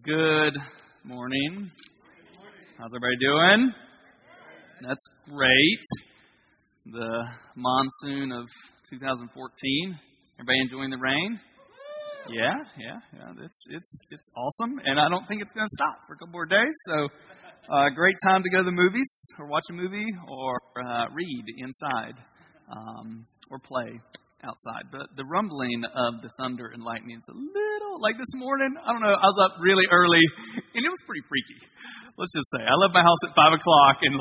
Good morning. How's everybody doing? That's great. The monsoon of 2014. Everybody enjoying the rain? Yeah. It's awesome, and I don't think it's going to stop for a couple more days. So, great time to go to the movies, or watch a movie, or read inside, or play outside. But the rumbling of the thunder and lightning is a little, like this morning, I don't know, I was up really early, and it was pretty freaky. Let's just say, I left my house at 5 o'clock, and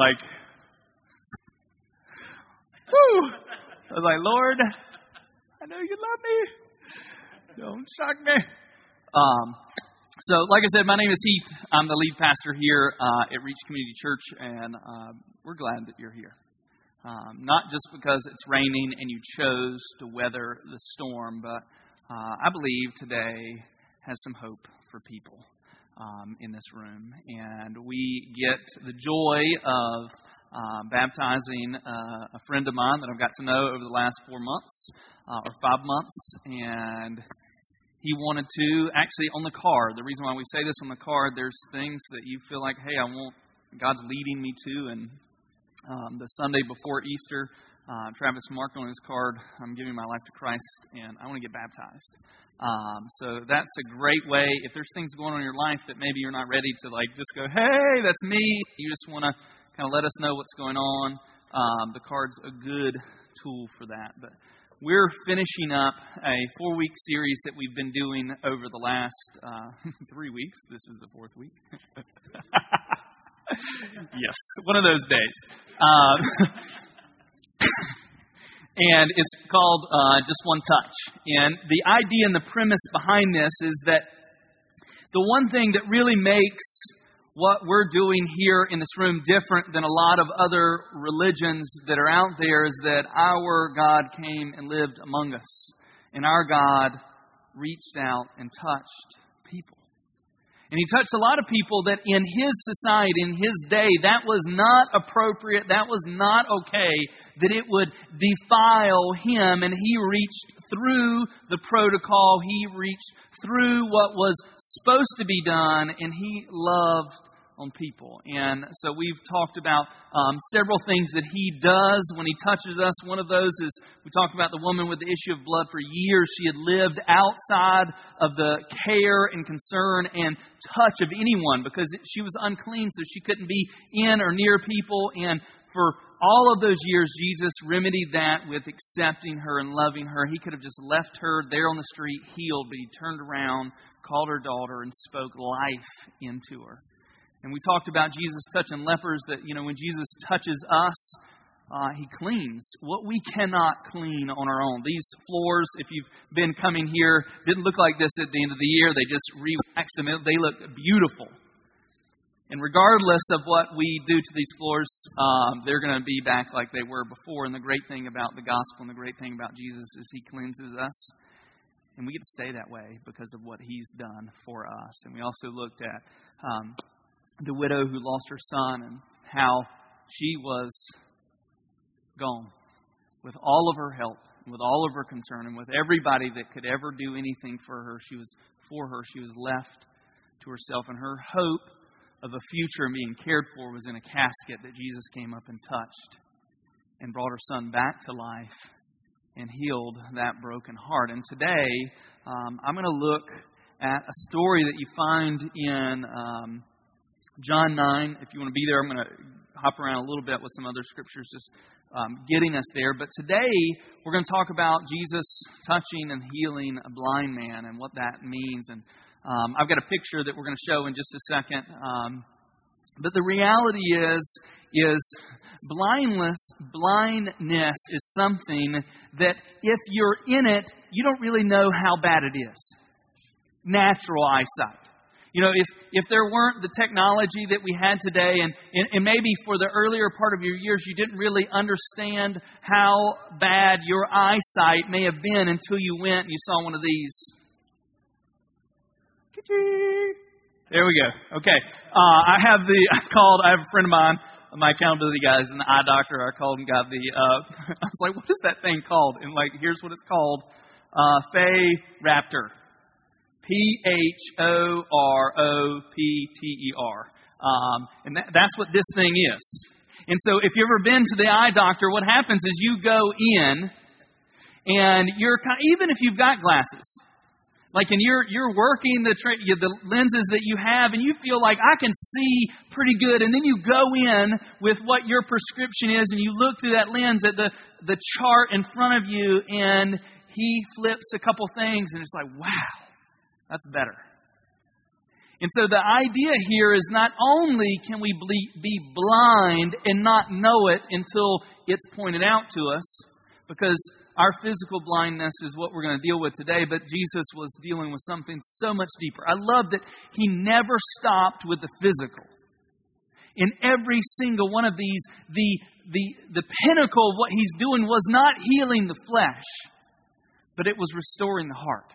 whoo! I was like, Lord, I know you love me. Don't shock me. So, like I said, my name is Heath. I'm the lead pastor here at Reach Community Church, and we're glad that you're here. Not just because it's raining and you chose to weather the storm, but I believe today has some hope for people in this room. And we get the joy of baptizing a friend of mine that I've got to know over the last 4 months or 5 months. And he wanted to, actually on the card, the reason why we say this on the card, there's things that you feel like, hey, God's leading me to. And the Sunday before Easter, Travis marked on his card, I'm giving my life to Christ, and I want to get baptized. So that's a great way. If there's things going on in your life that maybe you're not ready to just go, hey, that's me. You just want to kind of let us know what's going on. The card's a good tool for that. But we're finishing up a 4-week series that we've been doing over the last 3 weeks. This is the 4th week. Yes, one of those days. And it's called Just One Touch. And the idea and the premise behind this is that the one thing that really makes what we're doing here in this room different than a lot of other religions that are out there is that our God came and lived among us. And our God reached out and touched people. And He touched a lot of people that in His society, in His day, that was not appropriate, that was not okay, that it would defile Him. And He reached through the protocol, He reached through what was supposed to be done, and He loved on people. And so we've talked about several things that He does when He touches us. One of those is, we talked about the woman with the issue of blood for years. She had lived outside of the care and concern and touch of anyone because she was unclean, so she couldn't be in or near people. And for all of those years, Jesus remedied that with accepting her and loving her. He could have just left her there on the street healed, but He turned around, called her daughter, and spoke life into her. And we talked about Jesus touching lepers, that, when Jesus touches us, He cleans what we cannot clean on our own. These floors, if you've been coming here, didn't look like this at the end of the year. They just re-waxed them. They look beautiful. And regardless of what we do to these floors, they're going to be back like they were before. And the great thing about the gospel and the great thing about Jesus is He cleanses us. And we get to stay that way because of what He's done for us. And we also looked at the widow who lost her son and how she was gone with all of her help, and with all of her concern, and with everybody that could ever do anything for her. She was left to herself, and her hope of a future and being cared for was in a casket that Jesus came up and touched and brought her son back to life and healed that broken heart. And today, I'm going to look at a story that you find in John 9. If you want to be there, I'm going to hop around a little bit with some other scriptures just getting us there. But today, we're going to talk about Jesus touching and healing a blind man and what that means. And I've got a picture that we're going to show in just a second. But the reality is blindness is something that if you're in it, you don't really know how bad it is. Natural eyesight. If there weren't the technology that we had today, and maybe for the earlier part of your years, you didn't really understand how bad your eyesight may have been until you went and you saw one of these. There we go. Okay. I have a friend of mine, my accountability guy is an eye doctor. I called and got I was like, what is that thing called? And here's what it's called. Fay Raptor. P-H-O-R-O-P-T-E-R. And that's what this thing is. And so if you've ever been to the eye doctor, what happens is you go in and even if you've got glasses, like, and you're working the lenses that you have, and you feel like I can see pretty good, and then you go in with what your prescription is, and you look through that lens at the chart in front of you, and he flips a couple things, and it's like, wow, that's better. And so the idea here is not only can we be blind and not know it until it's pointed out to us, because our physical blindness is what we're going to deal with today, but Jesus was dealing with something so much deeper. I love that He never stopped with the physical. In every single one of these, the pinnacle of what He's doing was not healing the flesh, but it was restoring the heart.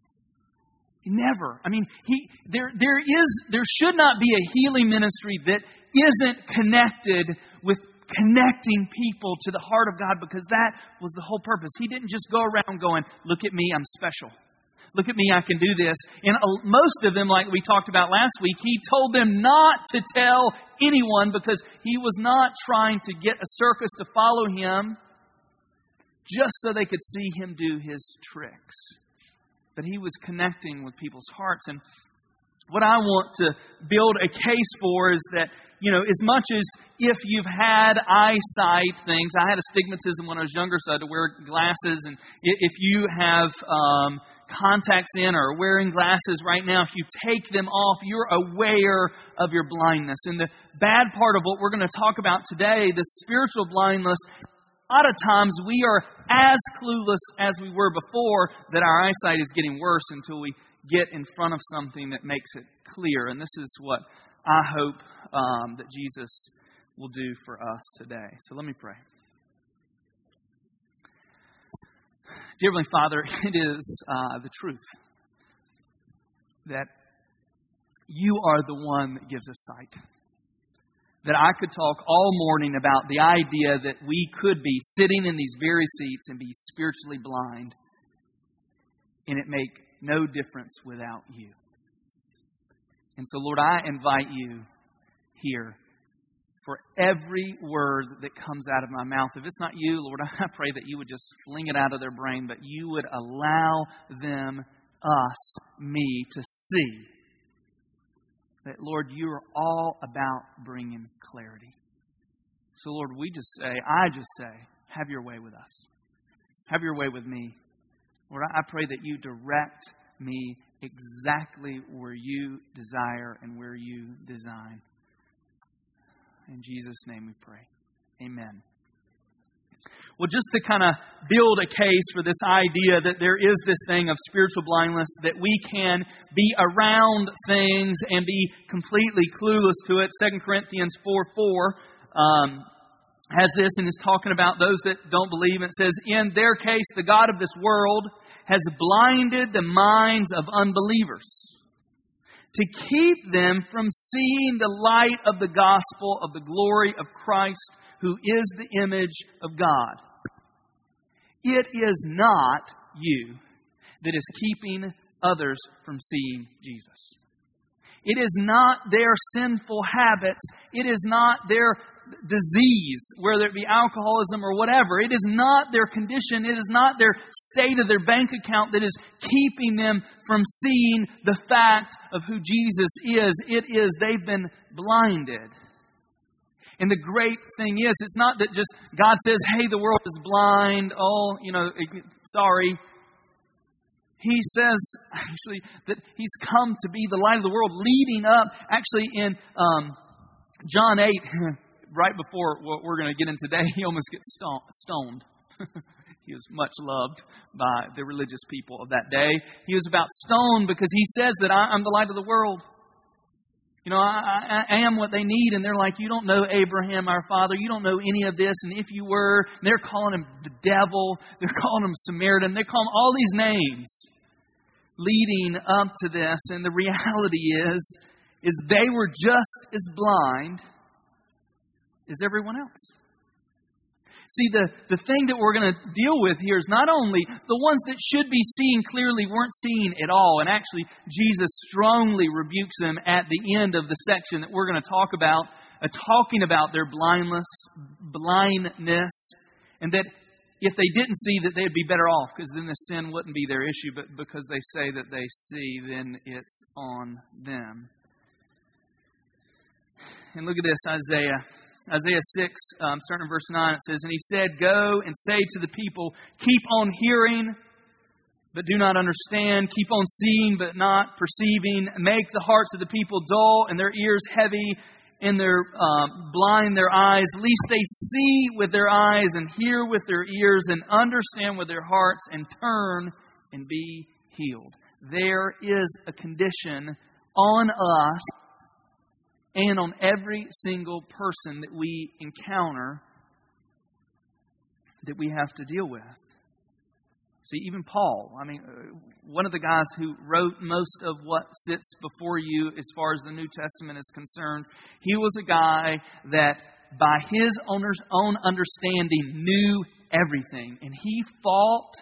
Never. I mean, there should not be a healing ministry that isn't connected with connecting people to the heart of God, because that was the whole purpose. He didn't just go around going, look at me, I'm special. Look at me, I can do this. And most of them, like we talked about last week, He told them not to tell anyone, because He was not trying to get a circus to follow Him just so they could see Him do His tricks. But He was connecting with people's hearts. And what I want to build a case for is that, as much as if you've had eyesight things, I had astigmatism when I was younger, so I had to wear glasses. And if you have contacts in or wearing glasses right now, if you take them off, you're aware of your blindness. And the bad part of what we're going to talk about today, the spiritual blindness, a lot of times we are as clueless as we were before, that our eyesight is getting worse until we get in front of something that makes it clear. And this is what I hope that Jesus will do for us today. So let me pray. Dear Heavenly Father, it is the truth that You are the one that gives us sight. That I could talk all morning about the idea that we could be sitting in these very seats and be spiritually blind, and it make no difference without You. And so, Lord, I invite You here for every word that comes out of my mouth. If it's not You, Lord, I pray that You would just fling it out of their brain, but You would allow them, us, me, to see that, Lord, You are all about bringing clarity. So, Lord, I just say, have Your way with us. Have Your way with me. Lord, I pray that You direct me exactly where You desire and where You design. In Jesus' name we pray. Amen. Well, just to kind of build a case for this idea that there is this thing of spiritual blindness, that we can be around things and be completely clueless to it. 2 Corinthians 4:4 has this, and is talking about those that don't believe. It says, in their case, the God of this world has blinded the minds of unbelievers to keep them from seeing the light of the gospel of the glory of Christ, who is the image of God. It is not you that is keeping others from seeing Jesus. It is not their sinful habits. It is not their disease, whether it be alcoholism or whatever. It is not their condition. It is not their state of their bank account that is keeping them from seeing the fact of who Jesus is. It is they've been blinded. And the great thing is, it's not that just God says, hey, the world is blind. Oh, sorry. He says, actually, that He's come to be the light of the world, leading up, actually, in John 8, right before what we're going to get in today, He almost gets stoned. He was much loved by the religious people of that day. He was about stoned because He says that I'm the light of the world. I am what they need. And they're like, you don't know Abraham, our father. You don't know any of this. And if you were, and they're calling Him the devil. They're calling Him Samaritan. They're calling Him all these names leading up to this. And the reality is they were just as blind as everyone else. See, the thing that we're going to deal with here is not only the ones that should be seeing clearly weren't seeing at all. And actually, Jesus strongly rebukes them at the end of the section that we're going to talk about, talking about their blindness, and that if they didn't see, that they'd be better off, because then the sin wouldn't be their issue. But because they say that they see, then it's on them. And look at this, Isaiah 6, starting in verse 9, it says, "And he said, Go and say to the people, keep on hearing, but do not understand. Keep on seeing, but not perceiving. Make the hearts of the people dull and their ears heavy, and their blind their eyes, lest they see with their eyes and hear with their ears and understand with their hearts and turn and be healed." There is a condition on us and on every single person that we encounter that we have to deal with. See, even Paul, one of the guys who wrote most of what sits before you as far as the New Testament is concerned, he was a guy that by his own understanding knew everything. And he fought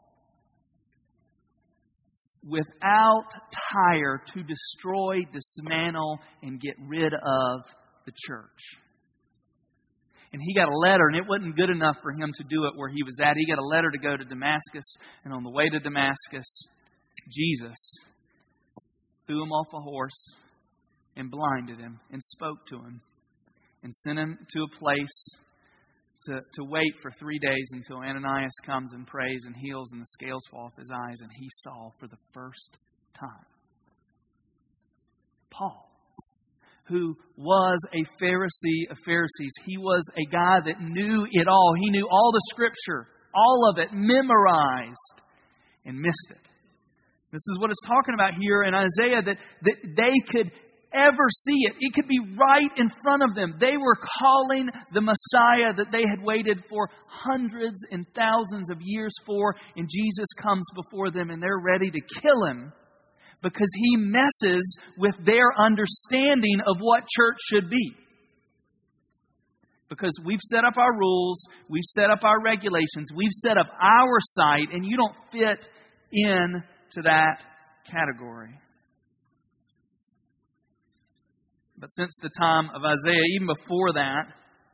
without tire to destroy, dismantle, and get rid of the church. And he got a letter, and it wasn't good enough for him to do it where he was at. He got a letter to go to Damascus, and on the way to Damascus, Jesus threw him off a horse and blinded him and spoke to him and sent him to a place to wait for 3 days until Ananias comes and prays and heals, and the scales fall off his eyes, and he saw for the first time. Paul, who was a Pharisee of Pharisees. He was a guy that knew it all. He knew all the Scripture, all of it, memorized, and missed it. This is what it's talking about here in Isaiah, that they could ever see it. It could be right in front of them. They were calling the Messiah that they had waited for hundreds and thousands of years for, and Jesus comes before them, and they're ready to kill him, because he messes with their understanding of what church should be. Because we've set up our rules, we've set up our regulations, we've set up our site, and you don't fit into that category. But since the time of Isaiah, even before that,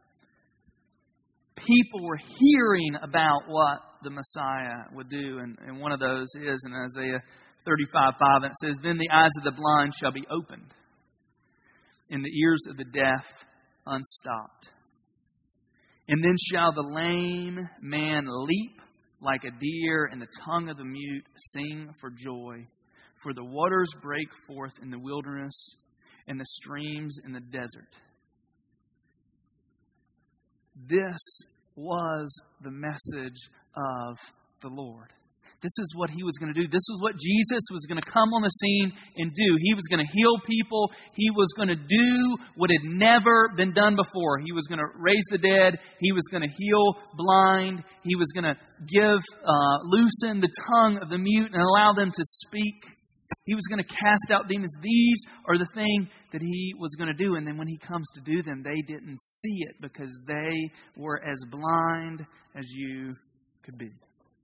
people were hearing about what the Messiah would do. And one of those is in Isaiah 35:5, and it says, "Then the eyes of the blind shall be opened, and the ears of the deaf unstopped. And then shall the lame man leap like a deer, and the tongue of the mute sing for joy. For the waters break forth in the wilderness, and the streams in the desert." This was the message of the Lord. This is what He was going to do. This is what Jesus was going to come on the scene and do. He was going to heal people. He was going to do what had never been done before. He was going to raise the dead. He was going to heal blind. He was going to loosen the tongue of the mute and allow them to speak. He was going to cast out demons. These are the things that He was going to do. And then when He comes to do them, they didn't see it because they were as blind as you could be.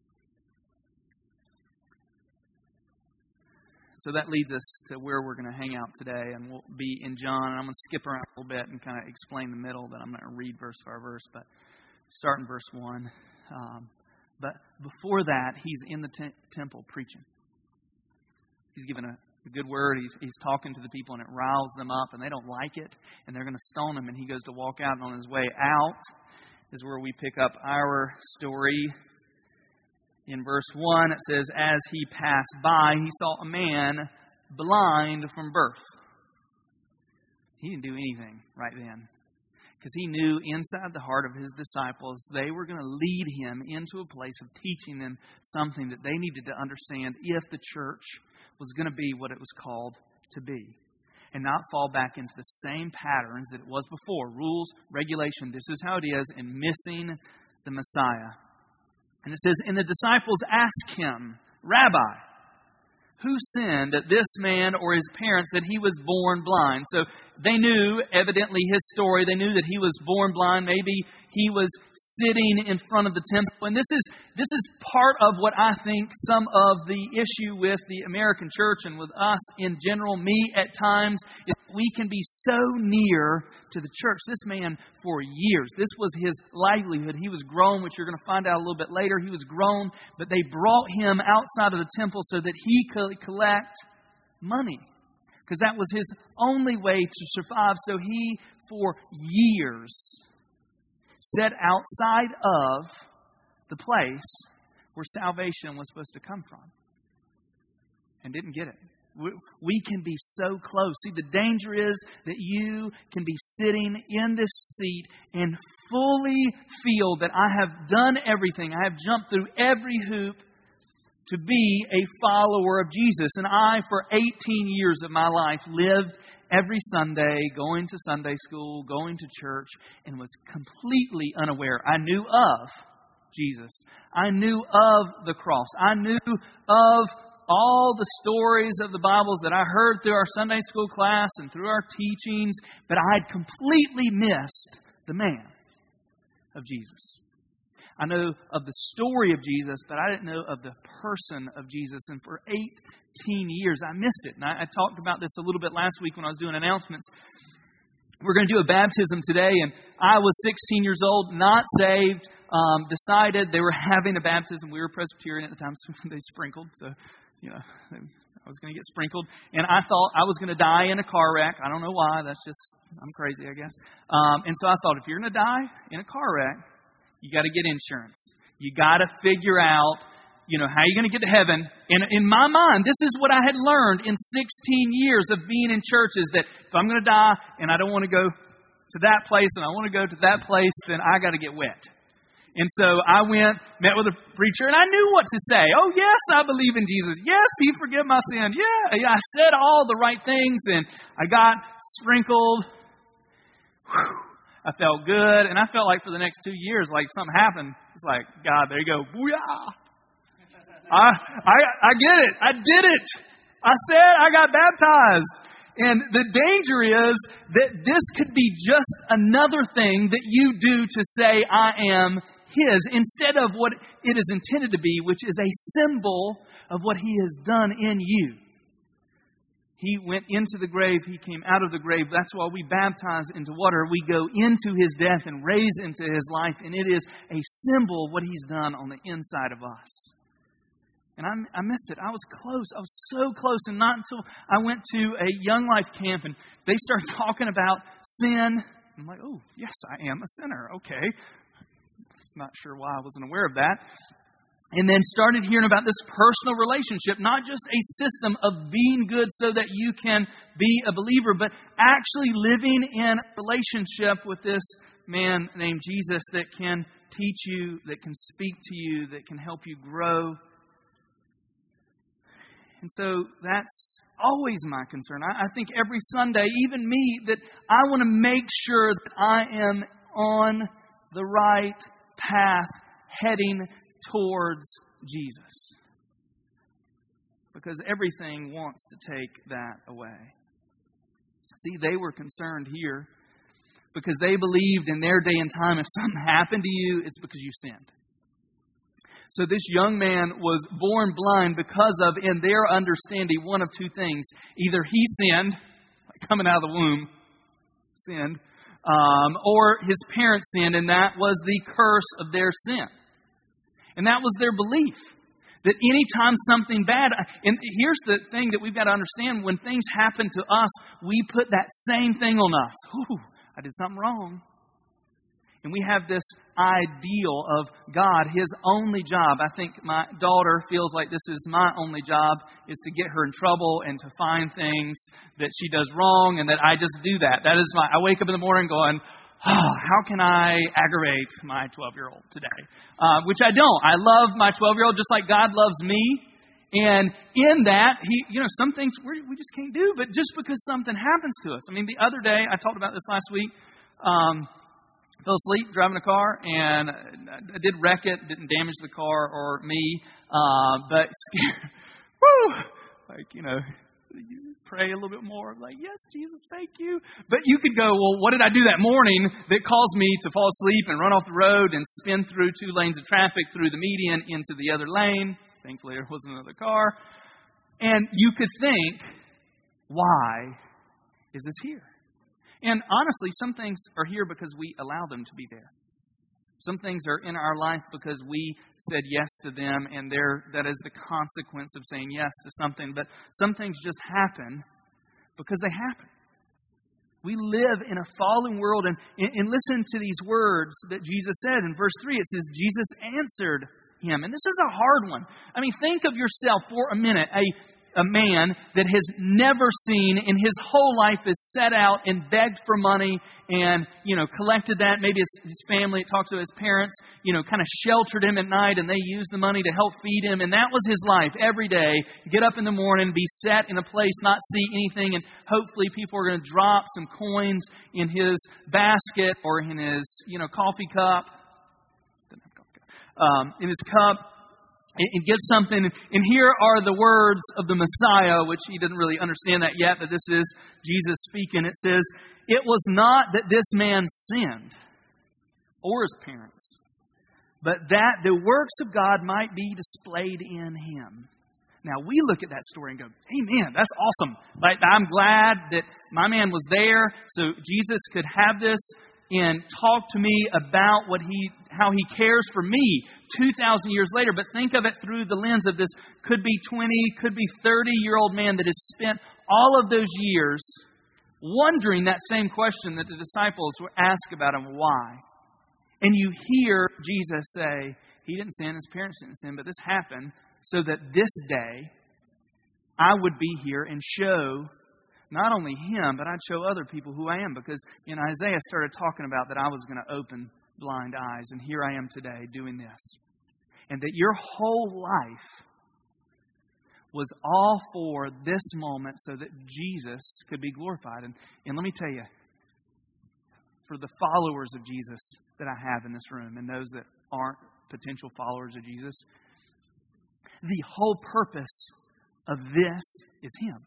So that leads us to where we're going to hang out today, and we'll be in John. And I'm going to skip around a little bit and kind of explain the middle, but I'm going to read verse by verse, but start in verse 1. But before that, He's in the temple preaching. He's given a good word. He's talking to the people, and it riles them up, and they don't like it, and they're going to stone Him, and He goes to walk out, and on His way out is where we pick up our story. In verse 1, it says, "As He passed by, He saw a man blind from birth." He didn't do anything right then, because He knew inside the heart of His disciples, they were going to lead Him into a place of teaching them something that they needed to understand if the church was going to be what it was called to be, and not fall back into the same patterns that it was before. Rules, regulation, this is how it is, and missing the Messiah. And it says, "And the disciples asked Him, 'Rabbi, who sinned, this man or his parents, that he was born blind?'" So they knew, evidently, his story. They knew that he was born blind. Maybe he was sitting in front of the temple. And this is part of what I think some of the issue with the American church and with us in general, me at times, is we can be so near to the church. This man, for years, this was his livelihood. He was grown, which you're going to find out a little bit later. He was grown, but they brought him outside of the temple so that he could collect money, because that was his only way to survive. So he, for years, sat outside of the place where salvation was supposed to come from and didn't get it. We can be so close. See, the danger is that you can be sitting in this seat and fully feel that I have done everything. I have jumped through every hoop to be a follower of Jesus. And I, for 18 years of my life, lived every Sunday, going to Sunday school, going to church, and was completely unaware. I knew of Jesus. I knew of the cross. I knew of all the stories of the Bibles that I heard through our Sunday school class and through our teachings, but I had completely missed the man of Jesus. I know of the story of Jesus, but I didn't know of the person of Jesus. And for 18 years, I missed it. And I talked about this a little bit last week when I was doing announcements. We're going to do a baptism today, and I was 16 years old, not saved, decided they were having a baptism. We were Presbyterian at the time, so they sprinkled. So, I was going to get sprinkled. And I thought I was going to die in a car wreck. I don't know why. I'm crazy, I guess. And so I thought, if you're going to die in a car wreck, you got to get insurance. You got to figure out, how you're going to get to heaven. And in my mind, this is what I had learned in 16 years of being in churches, that if I'm going to die and I don't want to go to that place and I want to go to that place, then I got to get wet. And so I went, met with a preacher, and I knew what to say. Oh, yes, I believe in Jesus. Yes, He forgive my sin. Yeah, I said all the right things, and I got sprinkled. Whew. I felt good, and I felt like for the next 2 years, like something happened. It's like, God, there you go. Booyah! I get it. I did it. I said I got baptized. And the danger is that this could be just another thing that you do to say, I am His, instead of what it is intended to be, which is a symbol of what He has done in you. He went into the grave. He came out of the grave. That's why we baptize into water. We go into His death and raise into His life. And it is a symbol of what He's done on the inside of us. And I missed it. I was close. I was so close. And not until I went to a Young Life camp and they started talking about sin. I'm like, oh, yes, I am a sinner. Okay. Not sure why I wasn't aware of that. And then started hearing about this personal relationship, not just a system of being good so that you can be a believer, but actually living in a relationship with this man named Jesus that can teach you, that can speak to you, that can help you grow. And so that's always my concern. I think every Sunday, even me, that I want to make sure that I am on the right path heading towards Jesus. Because everything wants to take that away. See, they were concerned here because they believed in their day and time, if something happened to you, it's because you sinned. So this young man was born blind because of, in their understanding, one of two things. Either he sinned, like coming out of the womb, sinned, or his parents sinned, and that was the curse of their sin. And that was their belief. That anytime something bad, and here's the thing that we've got to understand, when things happen to us, we put that same thing on us. Ooh, I did something wrong. And we have this ideal of God, His only job. I think my daughter feels like this is my only job, is to get her in trouble and to find things that she does wrong, and that I just do that. That is I wake up in the morning going, oh, how can I aggravate my 12-year-old today? Which I don't. I love my 12-year-old just like God loves me. And in that, some things we just can't do, but just because something happens to us. I mean, the other day, I talked about this last week, fell asleep driving a car, and I did wreck it, didn't damage the car or me, but scared. Woo! pray a little bit more. Like, yes, Jesus, thank you. But you could go, well, what did I do that morning that caused me to fall asleep and run off the road and spin through 2 lanes of traffic through the median into the other lane? Thankfully, there wasn't another car. And you could think, why is this here? And honestly, some things are here because we allow them to be there. Some things are in our life because we said yes to them, and that is the consequence of saying yes to something. But some things just happen because they happen. We live in a fallen world, and listen to these words that Jesus said in verse 3. It says, Jesus answered him. And this is a hard one. I mean, think of yourself for a minute, a man that has never seen in his whole life is set out and begged for money and, collected that. Maybe his family, talked to his parents, kind of sheltered him at night, and they used the money to help feed him. And that was his life every day. Get up in the morning, be set in a place, not see anything, and hopefully people are going to drop some coins in his basket or in his, coffee cup. In his cup. And get something. And here are the words of the Messiah, which he didn't really understand that yet, but this is Jesus speaking. It says, it was not that this man sinned, or his parents, but that the works of God might be displayed in him. Now, we look at that story and go, hey, man, that's awesome. Like, I'm glad that my man was there so Jesus could have this and talk to me about how he cares for me 2,000 years later. But think of it through the lens of this could be 20, could be 30-year-old man that has spent all of those years wondering that same question that the disciples were asked about him, why? And you hear Jesus say, he didn't sin, his parents didn't sin, but this happened so that this day I would be here and show not only him, but I'd show other people who I am. Because in Isaiah started talking about that I was going to open blind eyes. And here I am today doing this. And that your whole life was all for this moment so that Jesus could be glorified. And let me tell you, for the followers of Jesus that I have in this room and those that aren't potential followers of Jesus, the whole purpose of this is Him.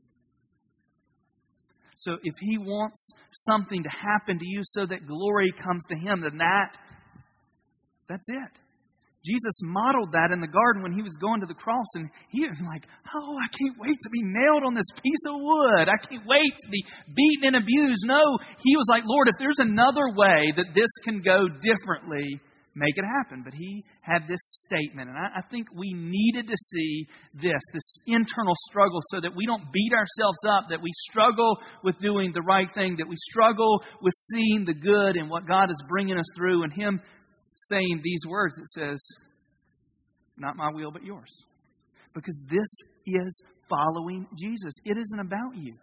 So if He wants something to happen to you so that glory comes to Him, then that's it. Jesus modeled that in the garden when He was going to the cross. And He was like, oh, I can't wait to be nailed on this piece of wood. I can't wait to be beaten and abused. No, He was like, Lord, if there's another way that this can go differently, make it happen. But He had this statement. And I think we needed to see this internal struggle so that we don't beat ourselves up, that we struggle with doing the right thing, that we struggle with seeing the good and what God is bringing us through. And Him saying these words, it says, not my will, but yours. Because this is following Jesus. It isn't about you.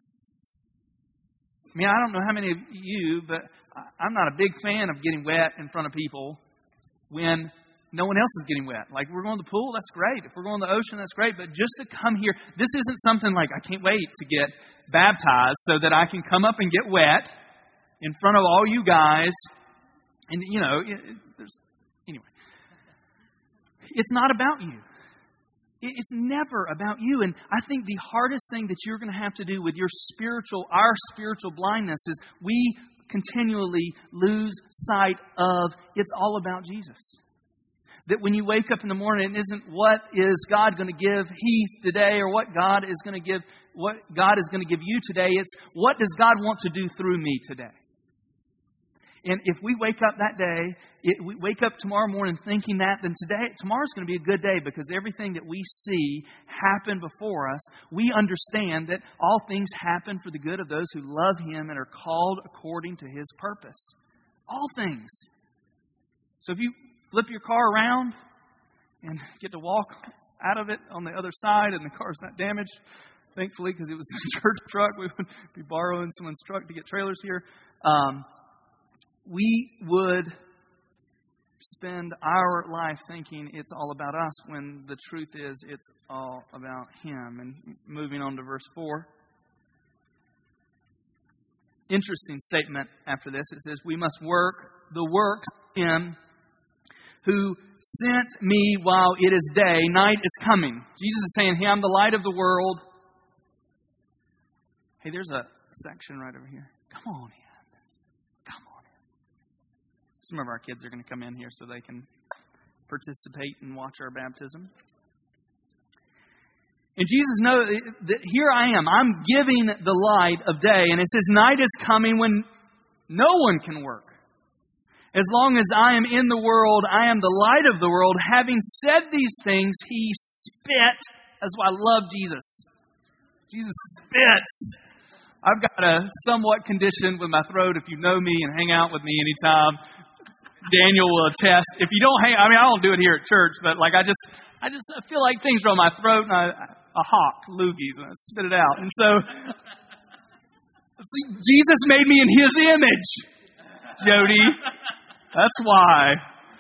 I mean, I don't know how many of you, but I'm not a big fan of getting wet in front of people when no one else is getting wet. Like, we're going to the pool, that's great. If we're going to the ocean, that's great. But just to come here, this isn't something like, I can't wait to get baptized so that I can come up and get wet in front of all you guys. And, anyway. It's not about you. It's never about you. And I think the hardest thing that you're going to have to do with our spiritual blindness is we continually lose sight of it's all about Jesus. That when you wake up in the morning, it isn't what is God going to give Heath today or what God is going to give you today. It's what does God want to do through me today. And if we wake up that day, we wake up tomorrow morning thinking that, then tomorrow's going to be a good day because everything that we see happen before us, we understand that all things happen for the good of those who love Him and are called according to His purpose. All things. So if you flip your car around and get to walk out of it on the other side and the car's not damaged, thankfully, because it was the church truck, we would be borrowing someone's truck to get trailers here. We would spend our life thinking it's all about us when the truth is it's all about Him. And moving on to verse 4. Interesting statement after this. It says, we must work the works of Him who sent me while it is day. Night is coming. Jesus is saying, hey, I'm the light of the world. Hey, there's a section right over here. Come on in. Come on in. Some of our kids are going to come in here so they can participate and watch our baptism. And Jesus knows that here I am. I'm giving the light of day. And it says night is coming when no one can work. As long as I am in the world, I am the light of the world. Having said these things, He spit. That's why I love Jesus. Jesus spits. I've got a somewhat condition with my throat. If you know me and hang out with me anytime, Daniel will attest. If you don't I don't do it here at church, but like I feel like things are on my throat, and a hawk, loogies, and I spit it out. And so, see, Jesus made me in His image, Jody. That's why.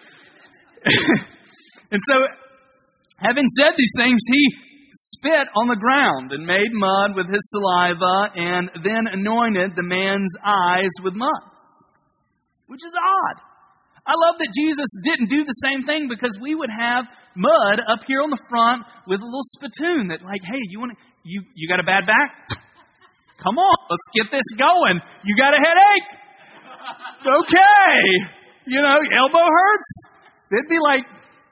And so, having said these things, He spit on the ground and made mud with His saliva and then anointed the man's eyes with mud. Which is odd. I love that Jesus didn't do the same thing, because we would have mud up here on the front with a little spittoon that like, hey, you got a bad back? Come on, let's get this going. You got a headache? Okay. Elbow hurts? It'd be like,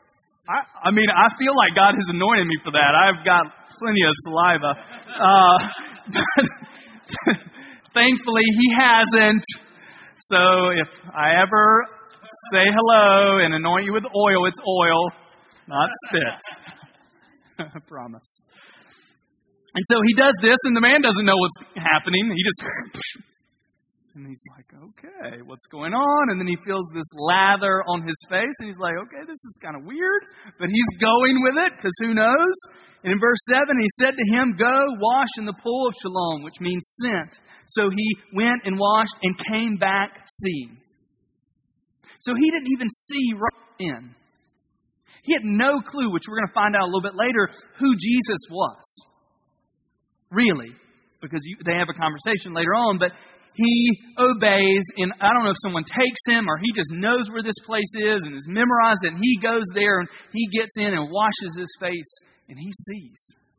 I feel like God has anointed me for that. I've got plenty of saliva. But thankfully, He hasn't. So if I ever say hello and anoint you with oil, it's oil, not spit. I promise. And so He does this, and the man doesn't know what's happening. He just... And he's like, okay, what's going on? And then he feels this lather on his face, and he's like, okay, this is kind of weird. But he's going with it, because who knows? And in verse 7, He said to him, go wash in the pool of Siloam, which means sent. So he went and washed and came back seeing. So he didn't even see right in. He had no clue, which we're going to find out a little bit later, who Jesus was. Really. Because they have a conversation later on, but he obeys, and I don't know if someone takes him or he just knows where this place is and has memorized it, and he goes there and he gets in and washes his face and he sees.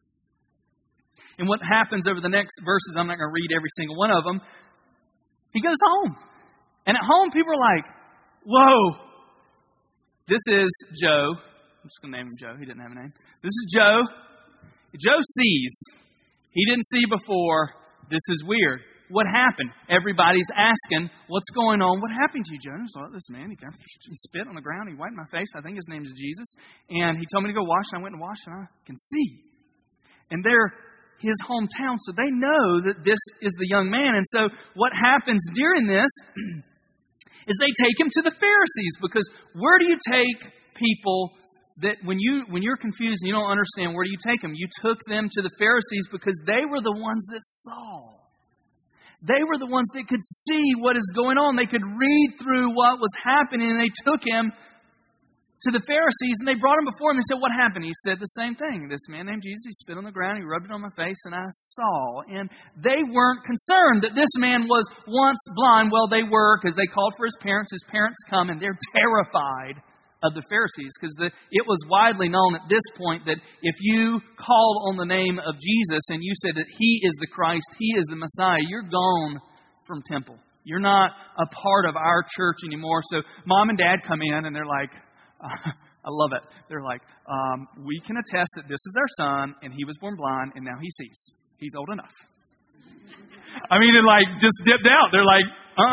And what happens over the next verses, I'm not going to read every single one of them, he goes home. And at home people are like, whoa, this is Joe. I'm just going to name him Joe. He didn't have a name. This is Joe. Joe sees. He didn't see before. This is weird. What happened? Everybody's asking, what's going on? What happened to you, Joe? So this man, he spit on the ground. He wiped my face. I think his name is Jesus. And he told me to go wash. And I went and washed, and I can see. And they're his hometown, so they know that this is the young man. And so what happens during this is they take him to the Pharisees, because where do you take people that when you're confused and you don't understand, where do you take them? You took them to the Pharisees, because they were the ones that saw. They were the ones that could see what is going on. They could read through what was happening, and they took him to the Pharisees, and they brought him before him. They said, what happened? He said the same thing. This man named Jesus, he spit on the ground, he rubbed it on my face, and I saw. And they weren't concerned that this man was once blind. Well, they were, because they called for his parents. His parents come, and they're terrified of the Pharisees, because it was widely known at this point that if you called on the name of Jesus and you said that He is the Christ, He is the Messiah, you're gone from temple. You're not a part of our church anymore. So Mom and Dad come in, and they're like, I love it. They're like, we can attest that this is our son, and he was born blind, and now he sees. He's old enough. I mean, they're like just dipped out. They're like,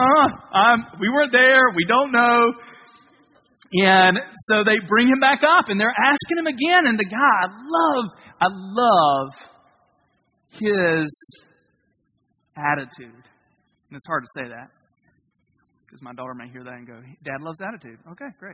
we weren't there. We don't know. And so they bring him back up, and they're asking him again. And the guy, I love his attitude. And it's hard to say that, because my daughter may hear that and go, Dad loves attitude. Okay, great.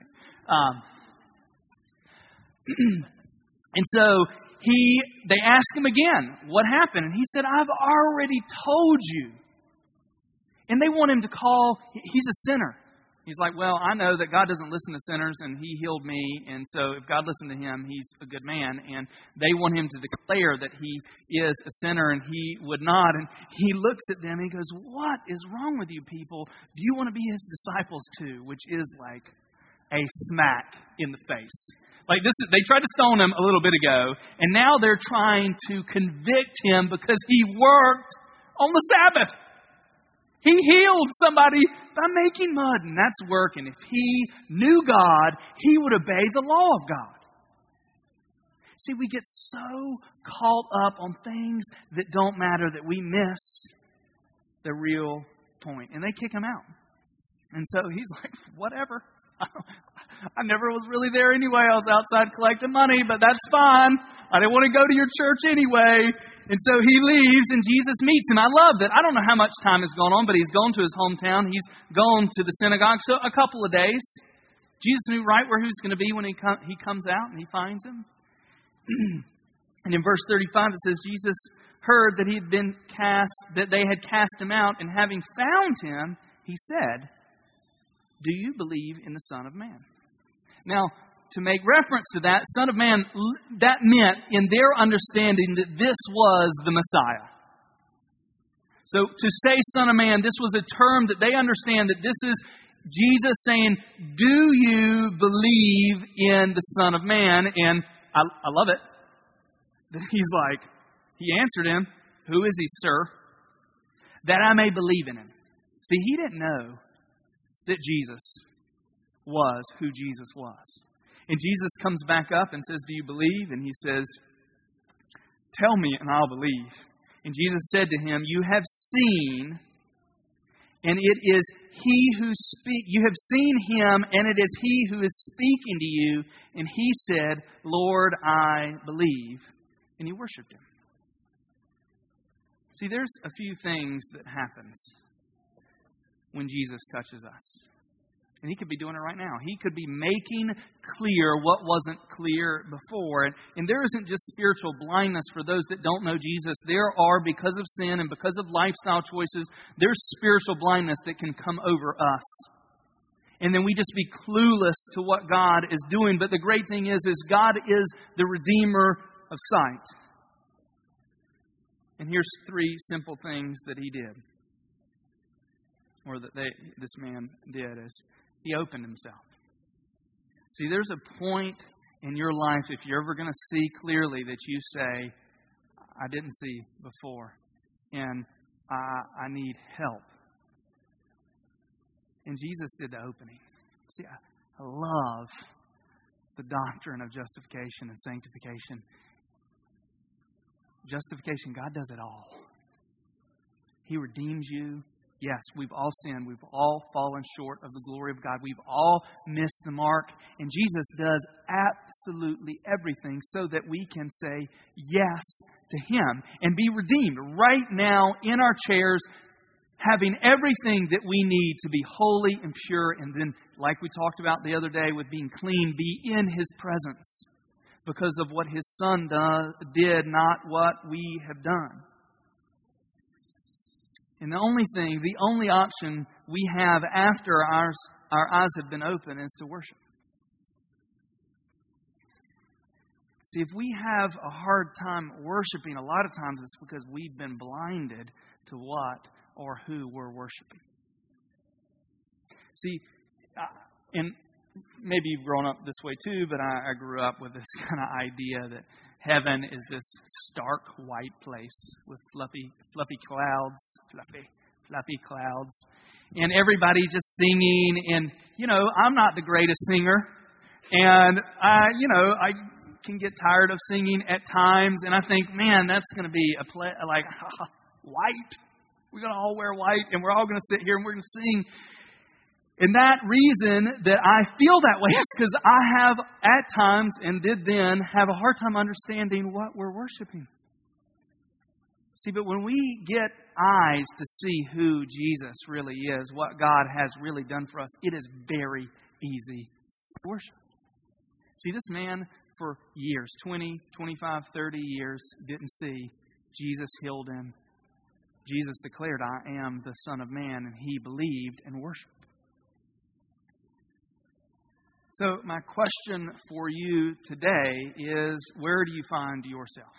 And so they ask him again, what happened? And he said, I've already told you. And they want him to call, he's a sinner. He's like, well, I know that God doesn't listen to sinners, and He healed me. And so if God listened to him, he's a good man. And they want him to declare that he is a sinner, and he would not. And he looks at them and he goes, what is wrong with you people? Do you want to be His disciples too? Which is like a smack in the face. Like they tried to stone him a little bit ago, and now they're trying to convict him because he worked on the Sabbath. He healed somebody by making mud, and that's work. And if he knew God, he would obey the law of God. See, we get so caught up on things that don't matter that we miss the real point. And they kick him out. And so he's like, whatever. I never was really there anyway. I was outside collecting money, but that's fine. I didn't want to go to your church anyway. And so he leaves and Jesus meets him. I love that. I don't know how much time has gone on, but he's gone to his hometown. He's gone to the synagogue. So a couple of days. Jesus knew right where he was going to be when he comes out and he finds him. And in verse 35 it says, Jesus heard that that they had cast him out, and having found him, he said, "Do you believe in the Son of Man?" Now, to make reference to that, Son of Man, that meant in their understanding that this was the Messiah. So to say Son of Man, this was a term that they understand that this is Jesus saying, "Do you believe in the Son of Man?" And I love it. He's like, he answered him, "Who is he, sir? That I may believe in him." See, he didn't know that Jesus was who Jesus was. And Jesus comes back up and says, "Do you believe?" And he says, "Tell me and I'll believe." And Jesus said to him, "You have seen, and it is he who speaks. You have seen him, and it is he who is speaking to you." And he said, "Lord, I believe." And he worshipped him. See, there's a few things that happens when Jesus touches us. And he could be doing it right now. He could be making clear what wasn't clear before. And there isn't just spiritual blindness for those that don't know Jesus. There are, because of sin and because of lifestyle choices, there's spiritual blindness that can come over us. And then we just be clueless to what God is doing. But the great thing is God is the Redeemer of sight. And here's 3 simple things that he did. Or that this man did, is he opened himself. See, there's a point in your life, if you're ever going to see clearly, that you say, "I didn't see before, and I need help." And Jesus did the opening. See, I love the doctrine of justification and sanctification. Justification, God does it all. He redeems you. Yes, we've all sinned. We've all fallen short of the glory of God. We've all missed the mark. And Jesus does absolutely everything so that we can say yes to Him and be redeemed right now in our chairs, having everything that we need to be holy and pure. And then, like we talked about the other day with being clean, be in His presence because of what His Son did, not what we have done. And the only option we have after our eyes have been open is to worship. See, if we have a hard time worshiping, a lot of times it's because we've been blinded to what or who we're worshiping. See, and maybe you've grown up this way too, but I grew up with this kind of idea that heaven is this stark white place with fluffy clouds, and everybody just singing. And I'm not the greatest singer, and I can get tired of singing at times. And I think, man, that's going to be white. We're going to all wear white, and we're all going to sit here and we're going to sing. And that reason that I feel that way is because I have at times, and did then, have a hard time understanding what we're worshiping. See, but when we get eyes to see who Jesus really is, what God has really done for us, it is very easy to worship. See, this man for years, 20, 25, 30 years, didn't see. Jesus healed him. Jesus declared, "I am the Son of Man," and he believed and worshiped. So my question for you today is, where do you find yourself?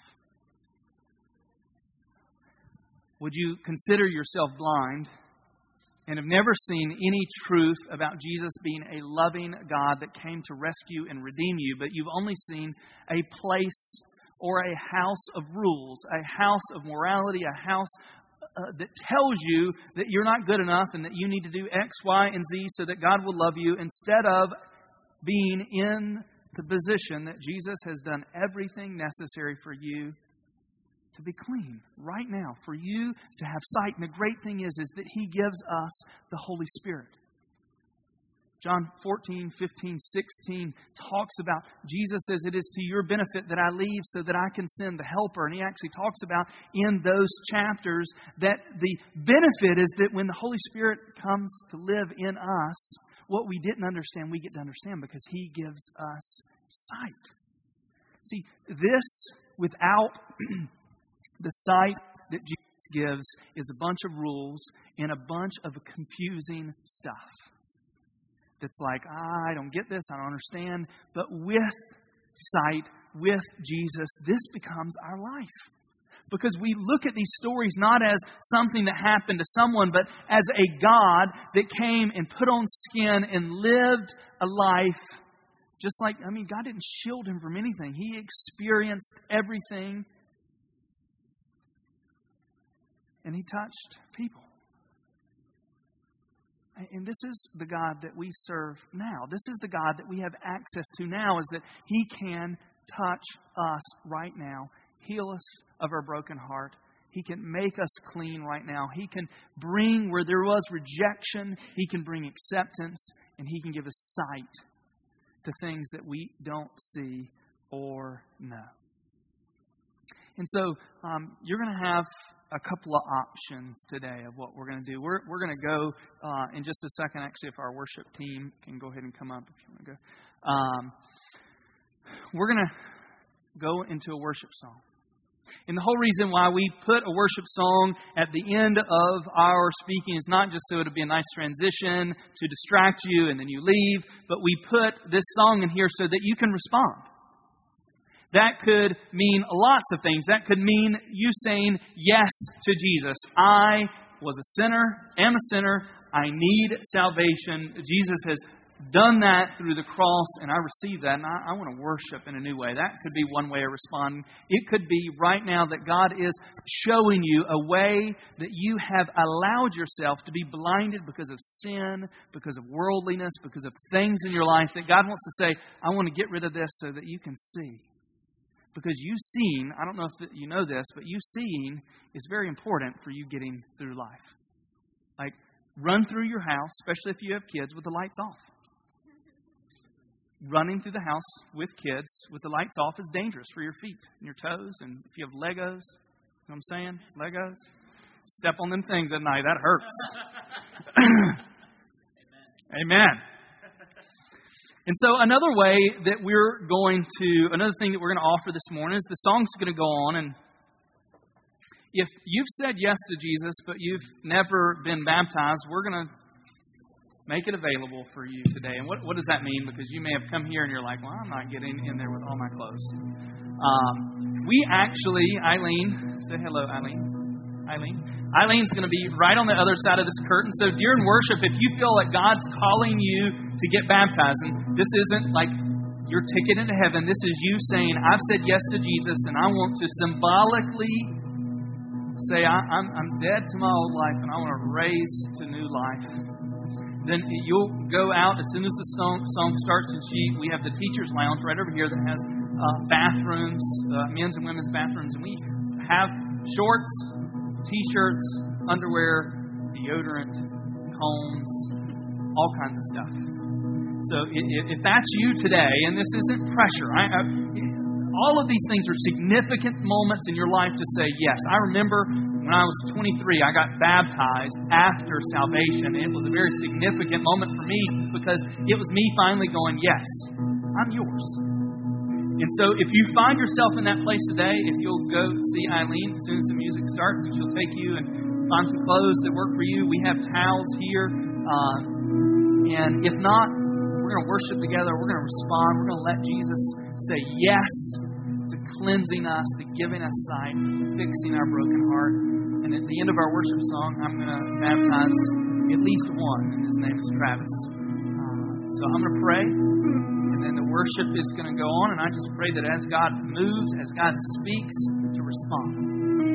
Would you consider yourself blind and have never seen any truth about Jesus being a loving God that came to rescue and redeem you, but you've only seen a place or a house of rules, a house of morality, a house that tells you that you're not good enough and that you need to do X, Y, and Z so that God will love you, instead of being in the position that Jesus has done everything necessary for you to be clean right now, for you to have sight. And the great thing is that He gives us the Holy Spirit. John 14, 15, 16 talks about, Jesus says, it is to your benefit that I leave so that I can send the Helper. And He actually talks about in those chapters that the benefit is that when the Holy Spirit comes to live in us, what we didn't understand, we get to understand because He gives us sight. See, this without the sight that Jesus gives is a bunch of rules and a bunch of confusing stuff. That's like, I don't get this, I don't understand. But with sight, with Jesus, this becomes our life. Because we look at these stories not as something that happened to someone, but as a God that came and put on skin and lived a life. Just like, God didn't shield Him from anything. He experienced everything. And He touched people. And this is the God that we serve now. This is the God that we have access to now, is that He can touch us right now, heal us of our broken heart. He can make us clean right now. He can bring where there was rejection, He can bring acceptance, and He can give us sight to things that we don't see or know. And so you're going to have a couple of options today of what we're going to do. We're going to go in just a second. Actually, if our worship team can go ahead and come up if you want to go. We're going to go into a worship song. And the whole reason why we put a worship song at the end of our speaking is not just so it'll be a nice transition to distract you and then you leave, but we put this song in here so that you can respond. That could mean lots of things. That could mean you saying yes to Jesus. I was a sinner, am a sinner, I need salvation. Jesus has done that through the cross, and I receive that, and I want to worship in a new way. That could be one way of responding. It could be right now that God is showing you a way that you have allowed yourself to be blinded because of sin, because of worldliness, because of things in your life, that God wants to say, I want to get rid of this so that you can see. Because you seeing, I don't know if you know this, but you seeing is very important for you getting through life. Like, run through your house, especially if you have kids, with the lights off. Running through the house with kids with the lights off is dangerous for your feet and your toes. And if you have Legos, you know what I'm saying? Legos. Step on them things at night. That hurts. Amen. And so another way that another thing that we're going to offer this morning is the song's going to go on. And if you've said yes to Jesus, but you've never been baptized, we're going to make it available for you today. And what does that mean? Because you may have come here and you're like, well, I'm not getting in there with all my clothes. Eileen, say hello, Eileen's going to be right on the other side of this curtain. So during worship, if you feel like God's calling you to get baptized, and this isn't like your ticket into heaven, this is you saying, I've said yes to Jesus, and I want to symbolically say, I'm dead to my old life, and I want to raise to new life. Then you'll go out as soon as the song starts, and we have the teacher's lounge right over here that has bathrooms, men's and women's bathrooms, and we have shorts, T-shirts, underwear, deodorant, combs, all kinds of stuff. So if that's you today, and this isn't pressure, all of these things are significant moments in your life to say yes. I remember when I was 23, I got baptized after salvation. It was a very significant moment for me because it was me finally going, yes, I'm yours. And so if you find yourself in that place today, if you'll go see Eileen as soon as the music starts, and she'll take you and find some clothes that work for you. We have towels here. And if not, we're going to worship together. We're going to respond. We're going to let Jesus say yes to cleansing us, to giving us sight, to fixing our broken heart. And at the end of our worship song, I'm going to baptize at least one, and his name is Travis. So I'm going to pray, and then the worship is going to go on, and I just pray that as God moves, as God speaks, to respond.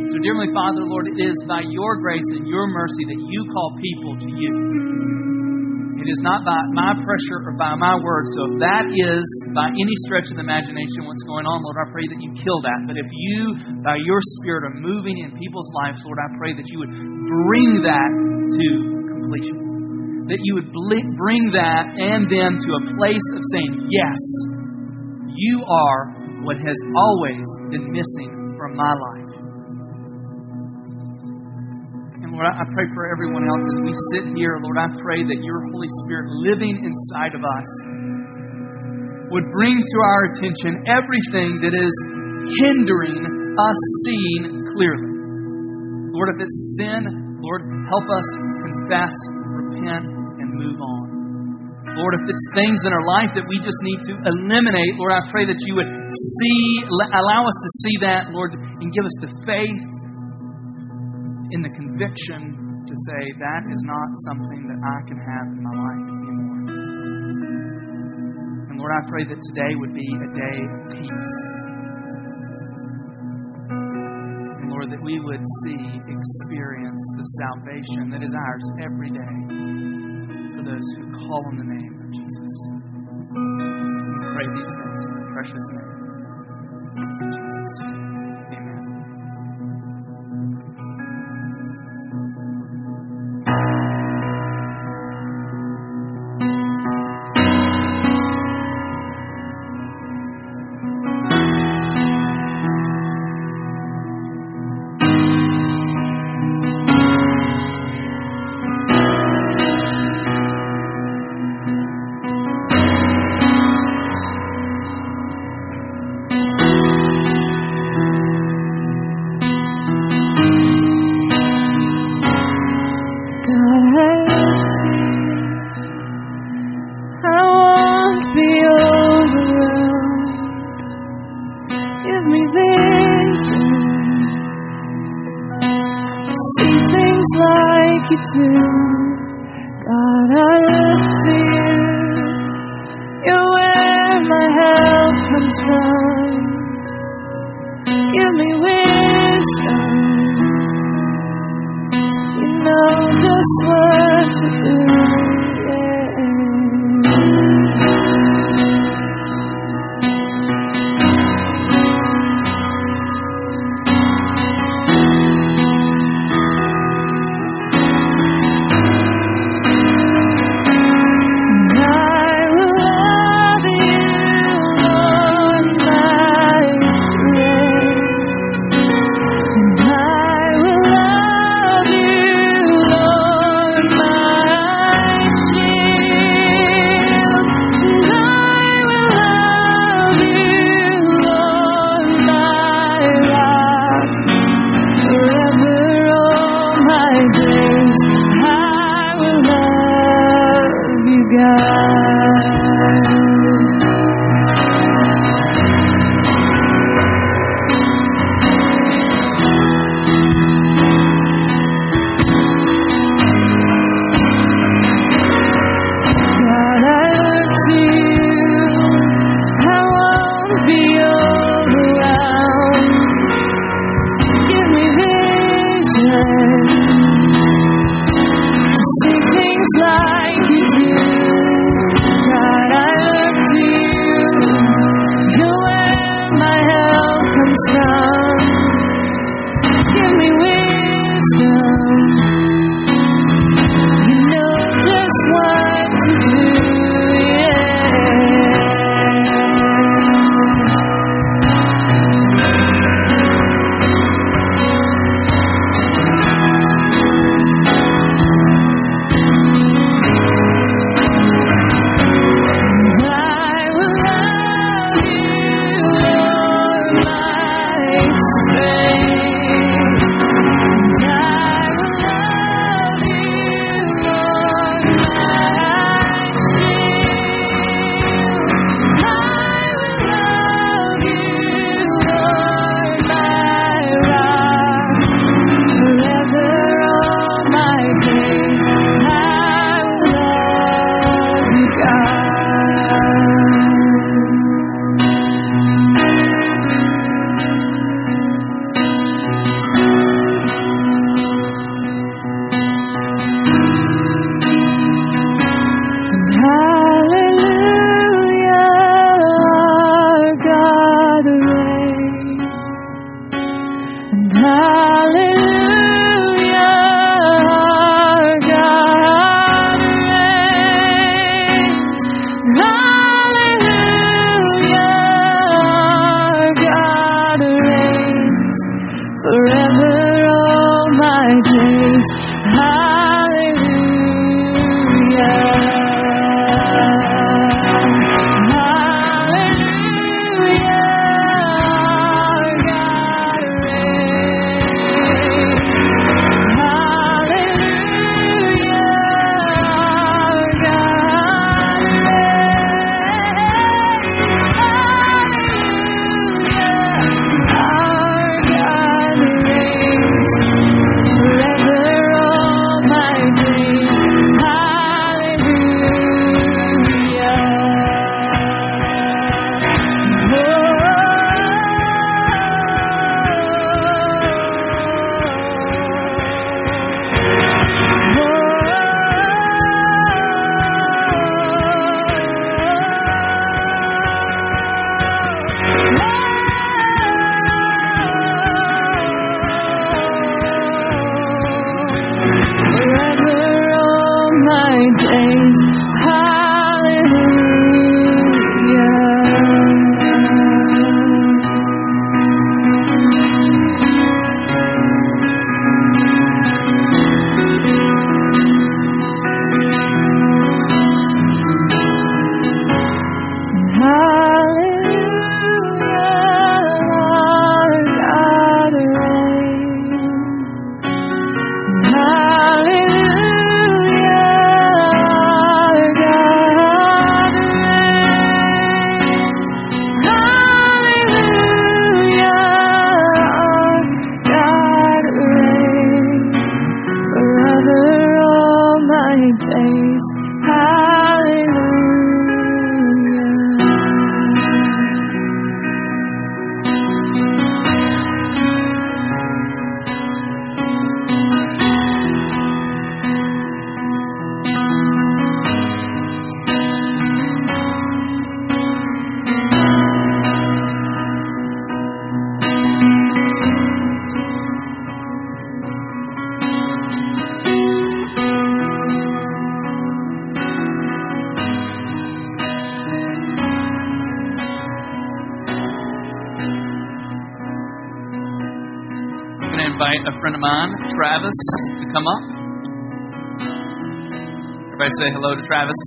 So, dear Heavenly Father, Lord, it is by your grace and your mercy that you call people to you. It is not by my pressure or by my word. So if that is, by any stretch of the imagination, what's going on, Lord, I pray that you kill that. But if you, by your Spirit, are moving in people's lives, Lord, I pray that you would bring that to completion. That you would bring that and them to a place of saying, yes, you are what has always been missing from my life. Lord, I pray for everyone else as we sit here. Lord, I pray that your Holy Spirit living inside of us would bring to our attention everything that is hindering us seeing clearly. Lord, if it's sin, Lord, help us confess, repent, and move on. Lord, if it's things in our life that we just need to eliminate, Lord, I pray that you would allow us to see that, Lord, and give us the faith in the conviction to say that is not something that I can have in my life anymore. And Lord, I pray that today would be a day of peace. And Lord, that we would experience the salvation that is ours every day for those who call on the name of Jesus. We pray these things in the precious name of Jesus. God, I look to you. You're where my help comes from. Give me wisdom. You know just what to do. invite a friend of mine, Travis, to come up. Everybody say hello to Travis.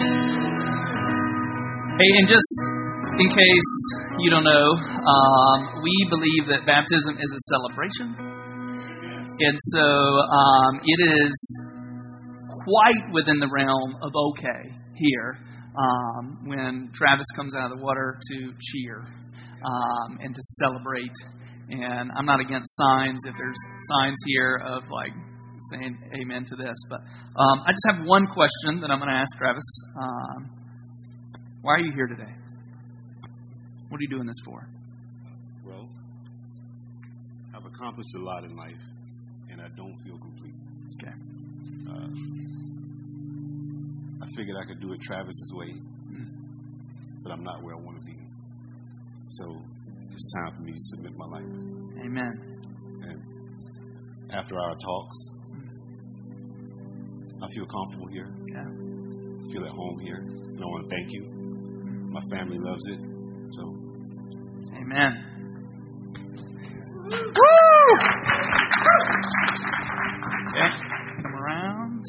Hey, and just in case you don't know, we believe that baptism is a celebration. And so it is quite within the realm of okay here when Travis comes out of the water to cheer and to celebrate. And I'm not against signs if there's signs here of like saying amen to this. But I just have one question that I'm going to ask Travis. Why are you here today? What are you doing this for? Well, I've accomplished a lot in life, and I don't feel complete. Okay. I figured I could do it Travis's way, but I'm not where I want to be. So it's time for me to submit my life. Amen. And after our talks, I feel comfortable here. Yeah. I feel at home here. And I want to thank you. My family loves it. So, amen. Woo! Okay, come around.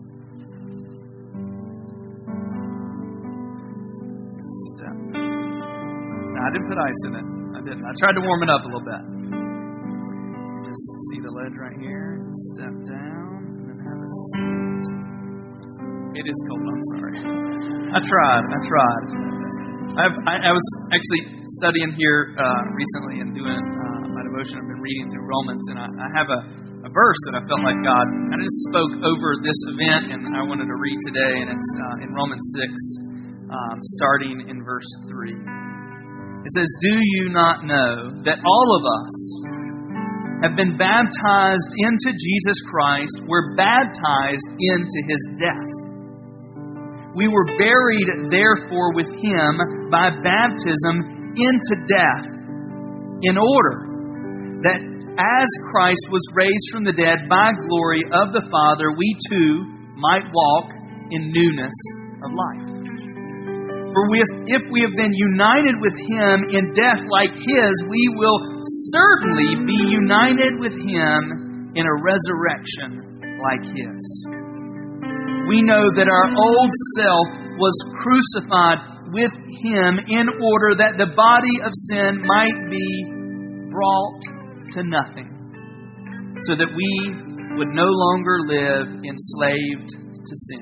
Step. No, I didn't put ice in it. I didn't. I tried to warm it up a little bit. Just see the ledge right here. Step down. And then have a seat. It is cold. I'm sorry. I tried. I was actually studying here recently and doing my devotion. I've been reading through Romans, and I have a verse that I felt like God kind of just spoke over this event, and I wanted to read today, and it's in Romans 6, starting in verse 3. It says, "Do you not know that all of us have been baptized into Jesus Christ? We're baptized into His death. We were buried, therefore, with Him by baptism into death, in order that as Christ was raised from the dead by glory of the Father, we too might walk in newness of life. For if we have been united with Him in death like His, we will certainly be united with Him in a resurrection like His. We know that our old self was crucified with Him in order that the body of sin might be brought to nothing, so that we would no longer live enslaved to sin.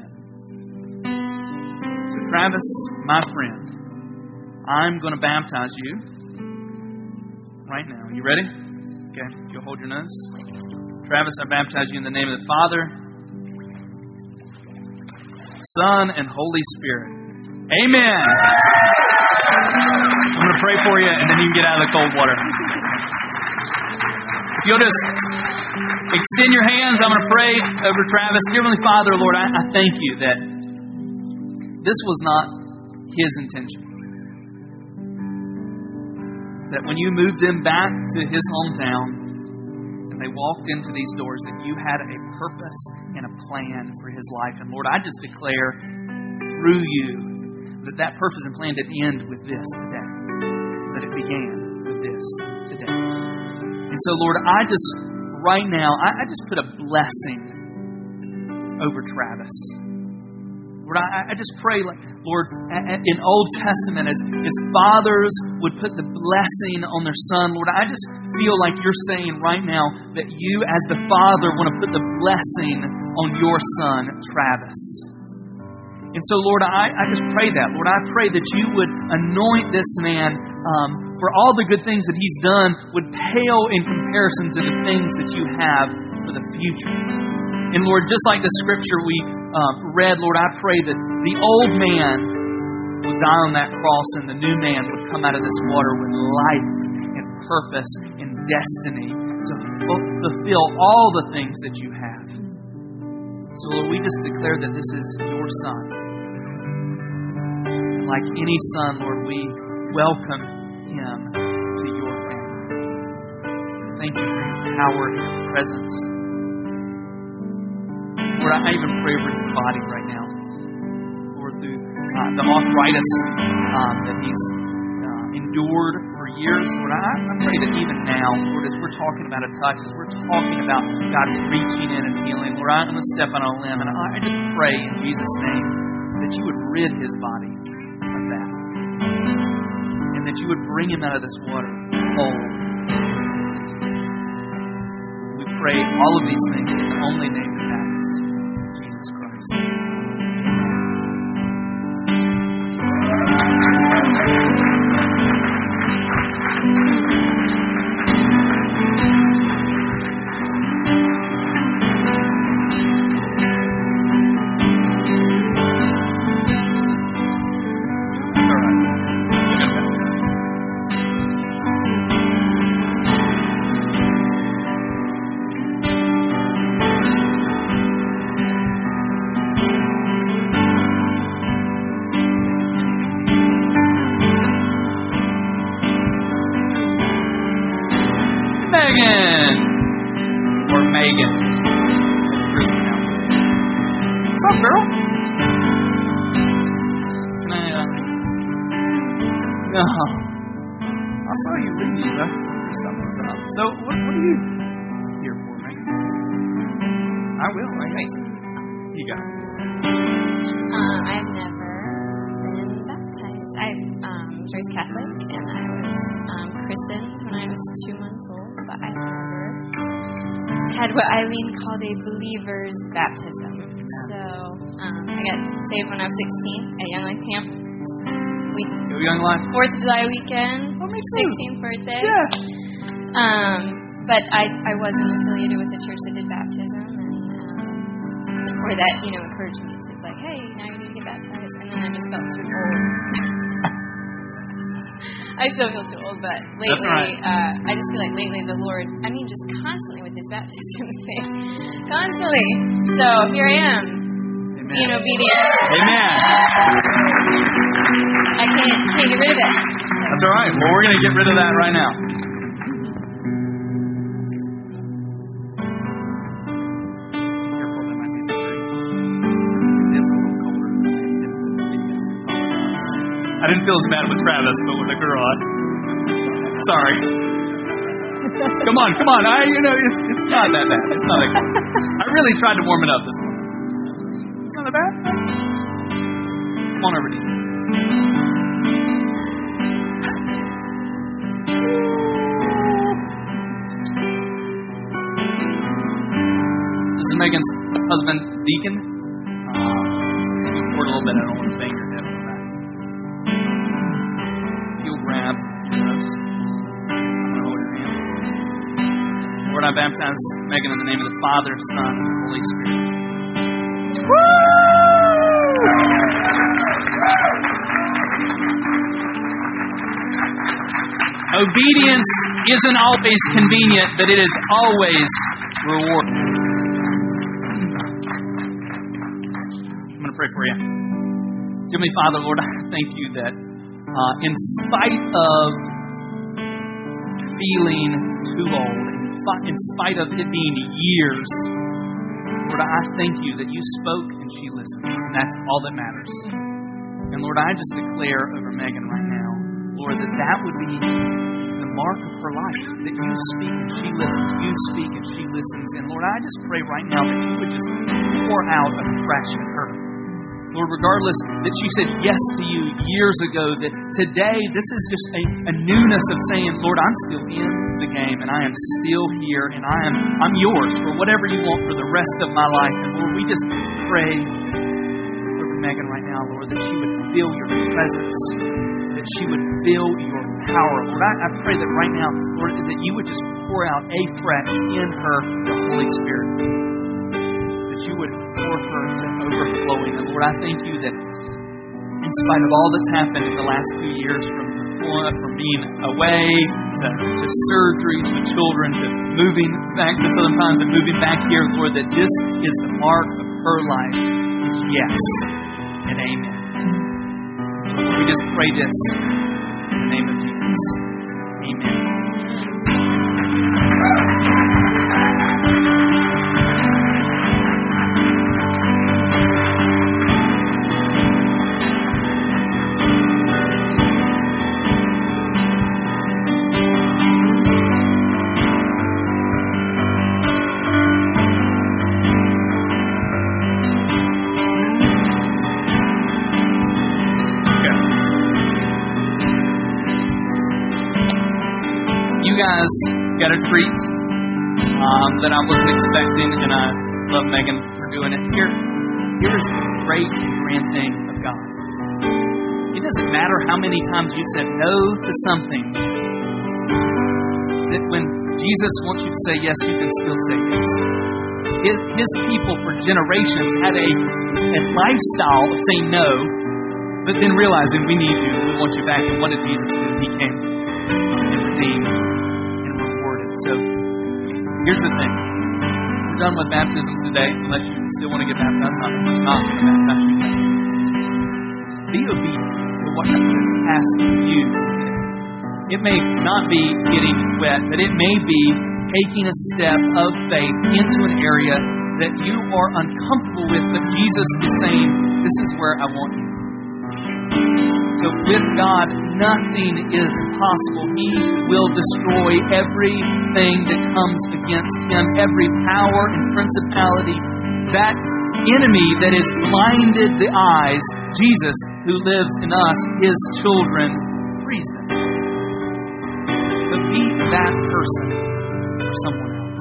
So Travis, my friend, I'm going to baptize you right now. You ready? Okay, you'll hold your nose. Travis, I baptize you in the name of the Father, Son, and Holy Spirit. Amen. I'm going to pray for you, and then you can get out of the cold water. If you'll just extend your hands, I'm going to pray over Travis. Dear Heavenly Father, Lord, I thank you that this was not his intention. That when you moved him back to his hometown, and they walked into these doors, that you had a purpose and a plan for his life. And Lord, I just declare through you that purpose and plan didn't end with this today, that it began with this today. And so, Lord, right now, I just put a blessing over Travis. Lord, I just pray, Lord, in Old Testament, as fathers would put the blessing on their son, Lord, I just feel like you're saying right now that you, as the Father, want to put the blessing on your son, Travis. And so, Lord, I just pray that. Lord, I pray that you would anoint this man for all the good things that he's done would pale in comparison to the things that you have for the future. And Lord, just like the scripture we read, Lord, I pray that the old man would die on that cross and the new man would come out of this water with life and purpose and destiny to fulfill all the things that you have. So, Lord, we just declare that this is your son. And like any son, Lord, we welcome him to your family. Thank you for your power and your presence. Lord, I even pray over his body right now. Lord, through the arthritis that he's endured for years. Lord, I pray that even now, Lord, as we're talking about a touch, as we're talking about God reaching in and healing, Lord, I'm going to step on a limb, and I just pray in Jesus' name that you would rid his body of that. And that you would bring him out of this water whole. We pray all of these things in the only name that matters, Jesus Christ. What Eileen called a believer's baptism. So I got saved when I was 16 at Young Life Camp. Young Life. 4th of July weekend. 16th birthday. Yeah. But I wasn't affiliated with the church that did baptism, and or that encouraged me to hey, now you need to get baptized. And then I just felt too old. I still feel too old, but lately, right. I just feel like lately the Lord, just constantly with His baptism thing. Constantly. So here I am. Amen. Being obedient. Amen. I can't get rid of it. That's all right. Well, we're going to get rid of that right now. Careful, there might be some tree. It's a little colder than I intended to be. I didn't feel as bad with Travis, but with the girl, sorry. Come on. It's not that bad. It's not that bad. I really tried to warm it up this morning. It's not that bad. Come on over to you. This is Megan's husband, Deacon. You can pour a little bit. I don't want to bang your head on the back. You'll grab those. I'm going to hold your hand. Lord, I baptize Megan in the name of the Father, Son, and Holy Spirit. Obedience isn't always convenient, but it is always rewarding. I'm going to pray for you. Heavenly Father, Lord, I thank you that in spite of feeling too old, in spite of it being years, Lord, I thank you that you spoke and she listened. And that's all that matters. And Lord, I just declare over Megan right now, Lord, that would be the mark of her life. That you speak and she listens. You speak and she listens. And Lord, I just pray right now that you would just pour out afresh in her. Lord, regardless that she said yes to you years ago, that today this is just a newness of saying, Lord, I'm still in the game and I am still here and I'm yours for whatever you want for the rest of my life. And Lord, we just pray over Megan right now, Lord, that she would feel your presence, that she would feel your power. Lord, I pray that right now, Lord, that you would just pour out afresh in her the Holy Spirit. That you would pour her to overflowing. And Lord, I thank you that in spite of all that's happened in the last few years, from being away to surgeries with children to moving back to Southern Pines and moving back here, Lord, that this is the mark of her life. It's yes and amen. So Lord, we just pray this in the name of Jesus. Amen. Guys got a treat that I wasn't expecting, and I love Megan for doing it. Here's the great and grand thing of God. It doesn't matter how many times you've said no to something, that when Jesus wants you to say yes, you can still say yes. His people for generations had a lifestyle of saying no, but then realizing we need you, we want you back. And what did Jesus do? He came and redeemed. So, here's the thing. We're done with baptisms today, unless you still want to get baptized. Not going to baptize you. Be obedient to what God is asking you today. It may not be getting wet, but it may be taking a step of faith into an area that you are uncomfortable with, but Jesus is saying, this is where I want you. So with God, nothing is impossible. He will destroy everything that comes against Him, every power and principality. That enemy that has blinded the eyes, Jesus, who lives in us, His children, frees them. So be that person for someone else.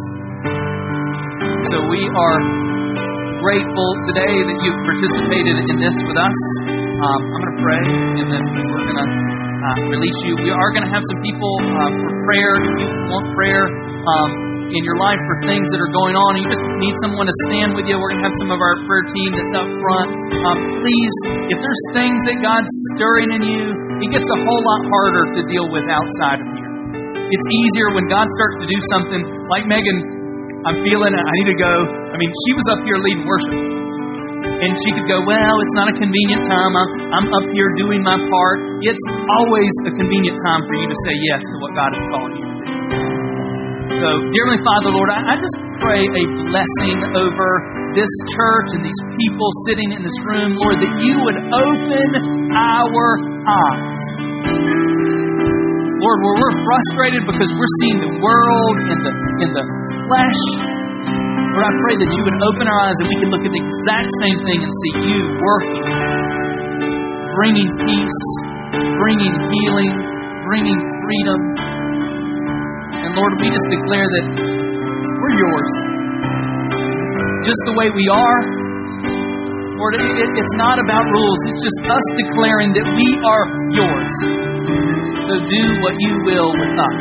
So we are grateful today that you've participated in this with us. I'm going to pray, and then we're going to release you. We are going to have some people for prayer. If you want prayer in your life for things that are going on, and you just need someone to stand with you, we're going to have some of our prayer team that's up front. Please, if there's things that God's stirring in you, it gets a whole lot harder to deal with outside of here. It's easier when God starts to do something like Megan. I'm feeling it. I need to go. I mean, she was up here leading worship. And she could go, well, it's not a convenient time. I'm up here doing my part. It's always a convenient time for you to say yes to what God is calling you to do. So, dearly Father, Lord, I just pray a blessing over this church and these people sitting in this room, Lord, that you would open our eyes. Lord, where we're frustrated because we're seeing the world in the flesh, Lord, I pray that you would open our eyes and we can look at the exact same thing and see you working, bringing peace, bringing healing, bringing freedom. And Lord, we just declare that we're yours. Just the way we are. Lord, it's not about rules. It's just us declaring that we are yours. So do what you will with us.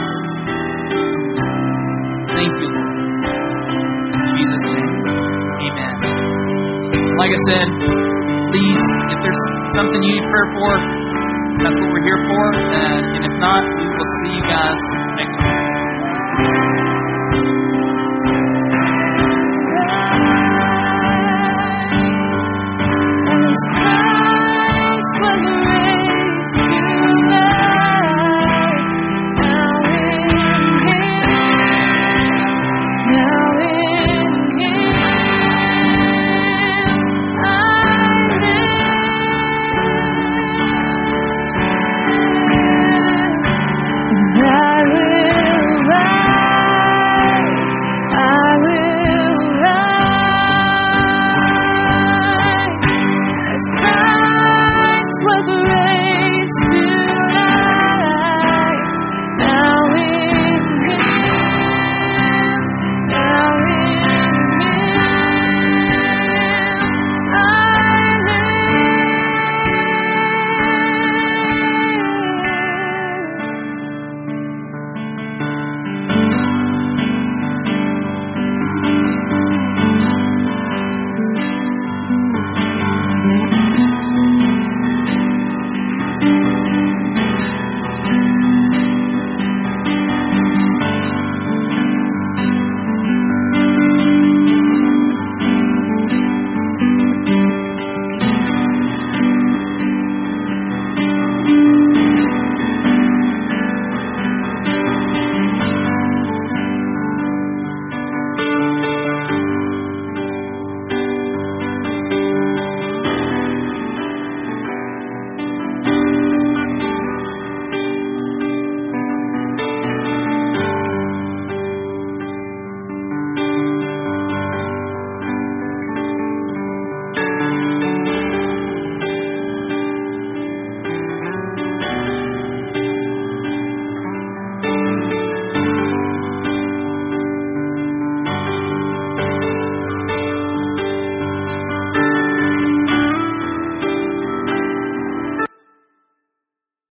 Thank you, Lord. In Jesus' name, amen. Like I said, please, if there's something you need prayer for, that's what we're here for. And if not, we will see you guys next week.